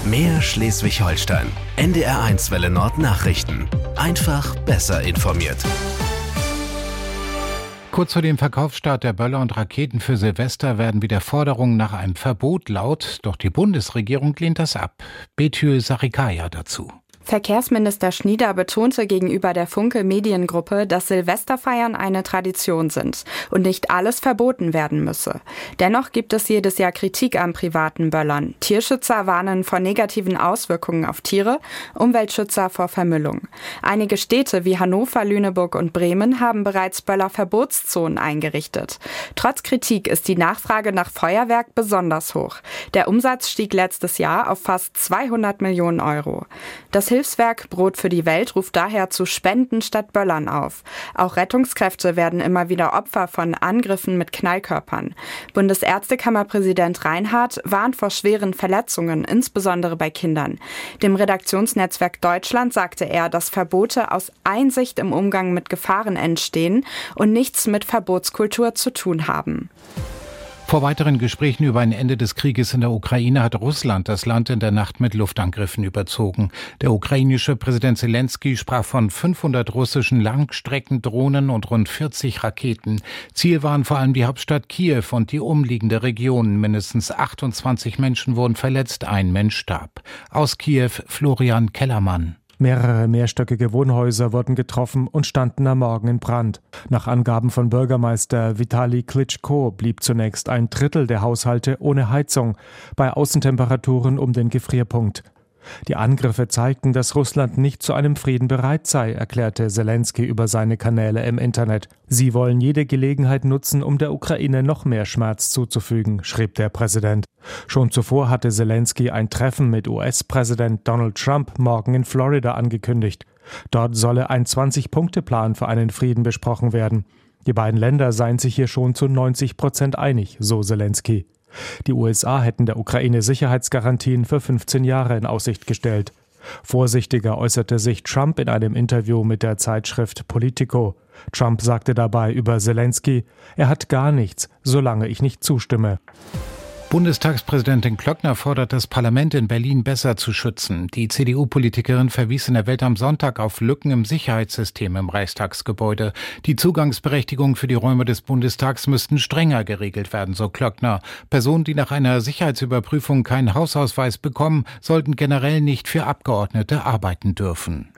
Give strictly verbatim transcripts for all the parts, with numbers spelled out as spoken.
Mehr Schleswig-Holstein. N D R eins Welle Nord Nachrichten. Einfach besser informiert. Kurz vor dem Verkaufsstart der Böller und Raketen für Silvester werden wieder Forderungen nach einem Verbot laut, doch die Bundesregierung lehnt das ab. Betül Sarikaya dazu. Verkehrsminister Schnieder betonte gegenüber der Funke Mediengruppe, dass Silvesterfeiern eine Tradition sind und nicht alles verboten werden müsse. Dennoch gibt es jedes Jahr Kritik an privaten Böllern. Tierschützer warnen vor negativen Auswirkungen auf Tiere, Umweltschützer vor Vermüllung. Einige Städte wie Hannover, Lüneburg und Bremen haben bereits Böllerverbotszonen eingerichtet. Trotz Kritik ist die Nachfrage nach Feuerwerk besonders hoch. Der Umsatz stieg letztes Jahr auf fast zweihundert Millionen Euro. Das Hilfswerk Brot für die Welt ruft daher zu Spenden statt Böllern auf. Auch Rettungskräfte werden immer wieder Opfer von Angriffen mit Knallkörpern. Bundesärztekammerpräsident Reinhardt warnt vor schweren Verletzungen, insbesondere bei Kindern. Dem Redaktionsnetzwerk Deutschland sagte er, dass Verbote aus Einsicht im Umgang mit Gefahren entstehen und nichts mit Verbotskultur zu tun haben. Vor weiteren Gesprächen über ein Ende des Krieges in der Ukraine hat Russland das Land in der Nacht mit Luftangriffen überzogen. Der ukrainische Präsident Zelensky sprach von fünfhundert russischen Langstreckendrohnen und rund vierzig Raketen. Ziel waren vor allem die Hauptstadt Kiew und die umliegende Region. Mindestens achtundzwanzig Menschen wurden verletzt, ein Mensch starb. Aus Kiew Florian Kellermann. Mehrere mehrstöckige Wohnhäuser wurden getroffen und standen am Morgen in Brand. Nach Angaben von Bürgermeister Vitali Klitschko blieb zunächst ein Drittel der Haushalte ohne Heizung, bei Außentemperaturen um den Gefrierpunkt. Die Angriffe zeigten, dass Russland nicht zu einem Frieden bereit sei, erklärte Zelensky über seine Kanäle im Internet. Sie wollen jede Gelegenheit nutzen, um der Ukraine noch mehr Schmerz zuzufügen, schrieb der Präsident. Schon zuvor hatte Zelensky ein Treffen mit U S-Präsident Donald Trump morgen in Florida angekündigt. Dort solle ein zwanzig-Punkte-Plan für einen Frieden besprochen werden. Die beiden Länder seien sich hier schon zu neunzig Prozent einig, so Zelensky. Die U S A hätten der Ukraine Sicherheitsgarantien für fünfzehn Jahre in Aussicht gestellt. Vorsichtiger äußerte sich Trump in einem Interview mit der Zeitschrift Politico. Trump sagte dabei über Zelensky, er hat gar nichts, solange ich nicht zustimme. Bundestagspräsidentin Klöckner fordert das Parlament in Berlin besser zu schützen. Die C D U-Politikerin verwies in der Welt am Sonntag auf Lücken im Sicherheitssystem im Reichstagsgebäude. Die Zugangsberechtigungen für die Räume des Bundestags müssten strenger geregelt werden, so Klöckner. Personen, die nach einer Sicherheitsüberprüfung keinen Hausausweis bekommen, sollten generell nicht für Abgeordnete arbeiten dürfen.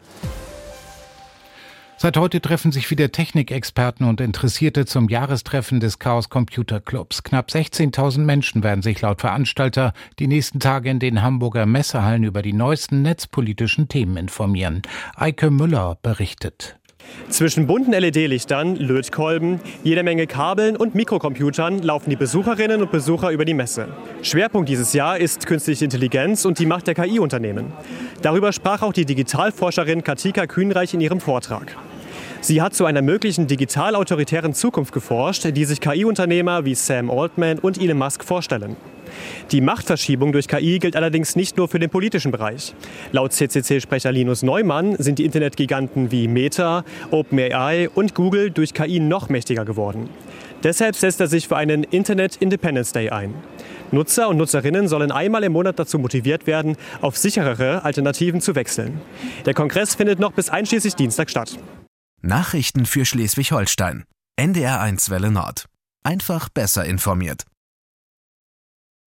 Seit heute treffen sich wieder Technikexperten und Interessierte zum Jahrestreffen des Chaos Computer Clubs. Knapp sechzehntausend Menschen werden sich laut Veranstalter die nächsten Tage in den Hamburger Messehallen über die neuesten netzpolitischen Themen informieren. Eike Müller berichtet. Zwischen bunten L E D-Lichtern, Lötkolben, jeder Menge Kabeln und Mikrocomputern laufen die Besucherinnen und Besucher über die Messe. Schwerpunkt dieses Jahr ist künstliche Intelligenz und die Macht der K I-Unternehmen. Darüber sprach auch die Digitalforscherin Katika Kühnreich in ihrem Vortrag. Sie hat zu einer möglichen digital-autoritären Zukunft geforscht, die sich K I-Unternehmer wie Sam Altman und Elon Musk vorstellen. Die Machtverschiebung durch K I gilt allerdings nicht nur für den politischen Bereich. Laut C C C-Sprecher Linus Neumann sind die Internetgiganten wie Meta, OpenAI und Google durch K I noch mächtiger geworden. Deshalb setzt er sich für einen Internet Independence Day ein. Nutzer und Nutzerinnen sollen einmal im Monat dazu motiviert werden, auf sicherere Alternativen zu wechseln. Der Kongress findet noch bis einschließlich Dienstag statt. Nachrichten für Schleswig-Holstein. N D R eins Welle Nord. Einfach besser informiert.